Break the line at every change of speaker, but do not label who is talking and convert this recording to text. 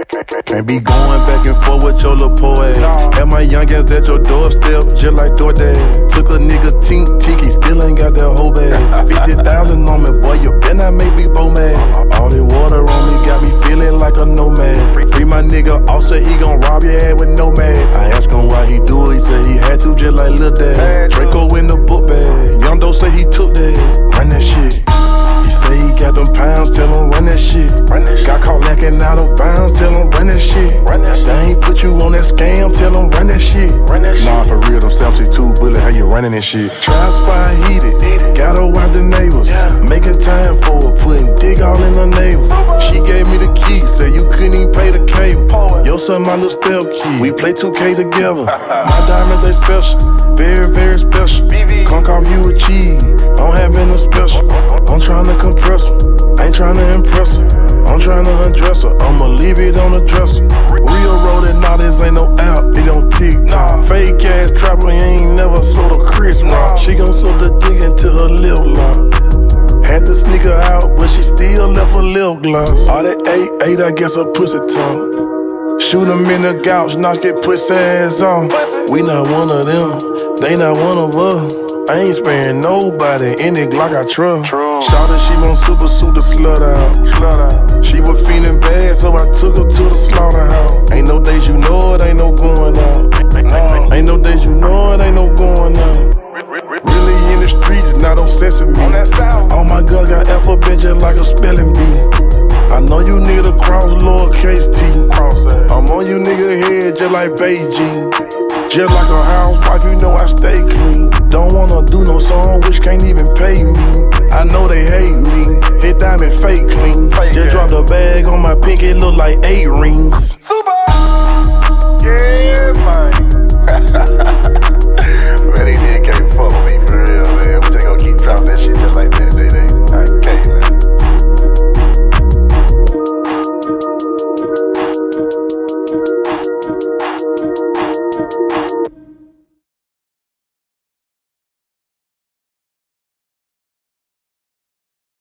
Can't be going back and forth with your little poor ass. Had my young ass at your doorstep, just like DoorDash. Took a nigga tink, tiki, still ain't got that whole bag. 50,000 on me, boy, you better not make me bow mad. All that water on me got me feeling like a nomad. Free my nigga, also he gon' rob your ass with no mag. I asked him why he do it, he said he had to, just like Lil Dad. Draco in the book bag, Young Doe say he took that. Run that shit. He say he got them pounds, tell him run that shit. Got caught lacking out of bounds, tell him run that shit. They ain't put you on that scam, tell him run that shit. Nah, for real, them 72 bullet, how you running this shit? Trap spot heated, gotta wipe the neighbors. Making time for her, putting dick all in her neighbors. She gave me the key, said you couldn't even pay the cable. Yo, son, my little step key, we play 2K together. My diamonds, they special, very, very special. Conk off you a cheese, I'm having a special. I'm tryna compress her, ain't tryna impress her. I'm tryna undress her, I'ma leave it on the dresser. Real rolling, now this ain't no app, it don't TikTok. Fake ass trapper, ain't never sold a Chris Rock. She gon' suck the dick into her lip lock. Had to sneak her out, but she still left her lip gloss. All that 8, I guess her pussy talk. Shoot 'em in the couch, knock it pussy ass off. We not one of them, they not one of us. I ain't sparing nobody, in it Glock I trust. Shawty, she want super suit to slut out. She was feeling bad, so I took her to the slaughterhouse. Ain't no days you know it, ain't no going out. Ain't no days you know it, ain't no going out. Really in the streets, not on Sesame. Oh my God, got alphabet just like a spelling bee. I know you need a cross, lowercase t. I'm on you nigga head just like Beijing. Just like a housewife, you know I stay clean. Don't wanna do no song, which can't even pay me. I know they hate me, hit diamond fake clean. Just dropped a bag on my pinky, look like 8 rings.
Super! Yeah, man.